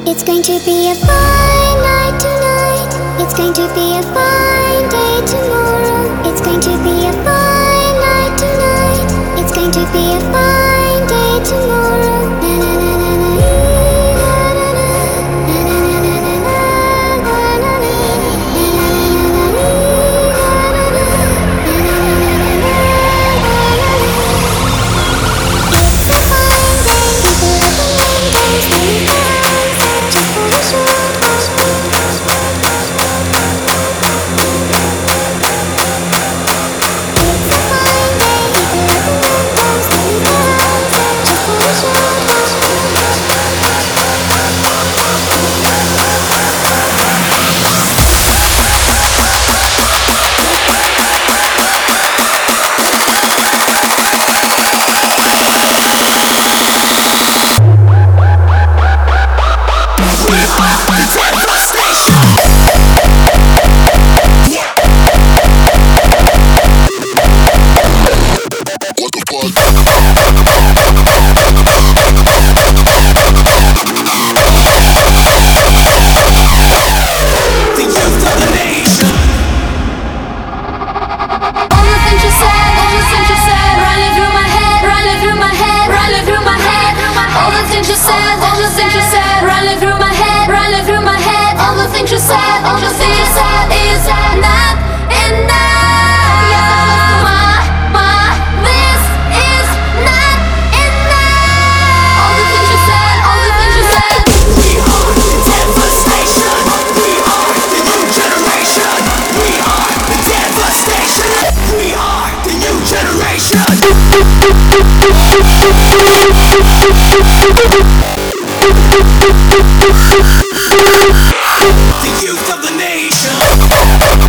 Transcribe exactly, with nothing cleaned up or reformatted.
It's going to be a fine night tonight. It's going to be a fine day tomorrow. It's going to be a fine night tonight. It's going to be a fine day tomorrow. Na na na na na na na na na na na It's a fine day. People open windows, many times, just for the show. It's a fine day. People open windows, many times, just for the show. The youth of the nation.